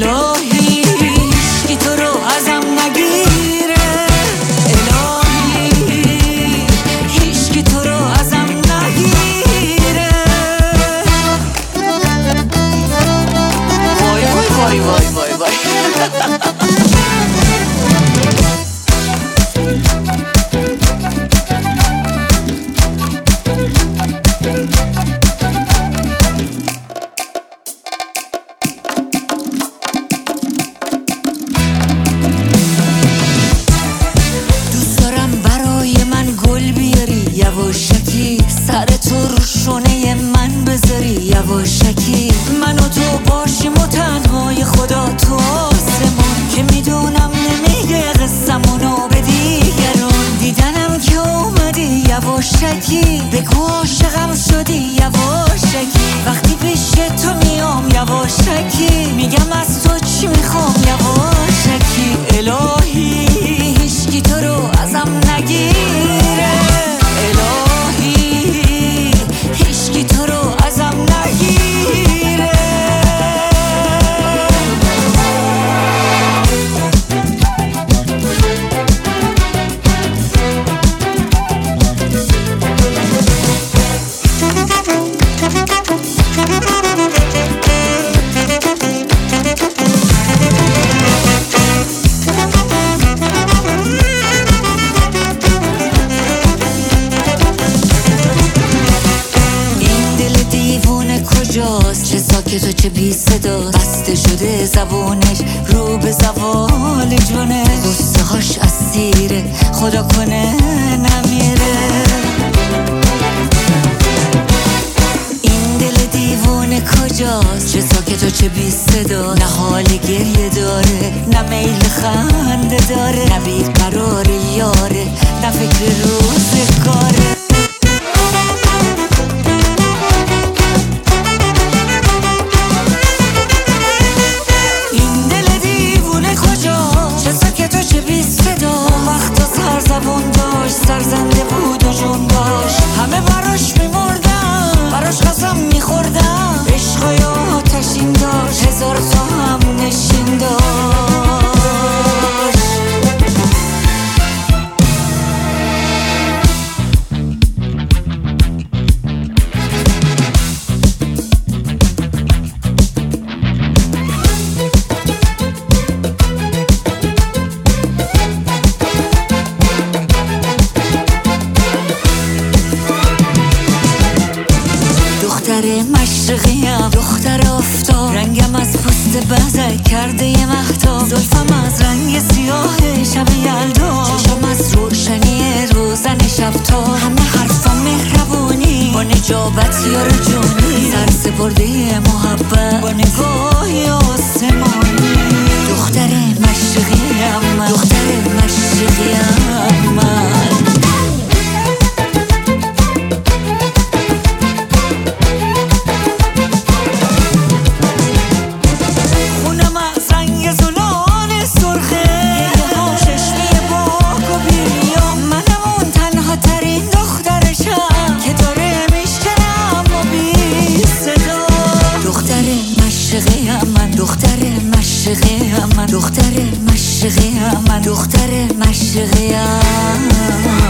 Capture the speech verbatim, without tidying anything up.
الهی هیچکی تو رو ازم نگیره، الهی هیچکی تو رو ازم نگیره. وای وای وای وای وای وای یواشکی سر تو رو شونه من بذاری، یواشکی من و تو باشیم و تنهای خدا تو آسمون، که میدونم نمیگه قصمونو به دیگرون. دیدنم که اومدی یواشکی، بگو عاشقم شدی یواشکی. وقتی پیش تو میام یواشکی، میگم از تو چی میخوام یواشکی. الهی هیچکی تو رو ازم نگیره، الهی هیچکی تو رو ازم نگیره. چه ساکت و چه بی صدا، بسته شده زبونش رو به زوال جونه. غصه هاش اسیره خدا کنه نمیره. این دل دیوونه کجاست، چه ساکت و چه بی صدا، نه حال گریه داره نه میل خنده داره، نه بیقرار یاره نه فکر روزگاره. سرزنده بود و جون داشت، همه براش میمردن، براش قسم میخوردن. عشقای آتشین داشت، هزار تا هم نشین داشت. دختر مشرقیم، دختر آفتاب، رنگم از پوست بزک کرده یه مهتاب. زلفم از رنگ سیاه شب یلدا، چشم از روشنی روزن شب تا. همه حرفم مهربونی با نجابت یار جونی، سر سپرده محبت با نگاهی آسمانی. دختر مشرقیم، دختر مشرقیم من. دختر مشرقیم من، دختر مشرقیم من، دختر مشرقیم.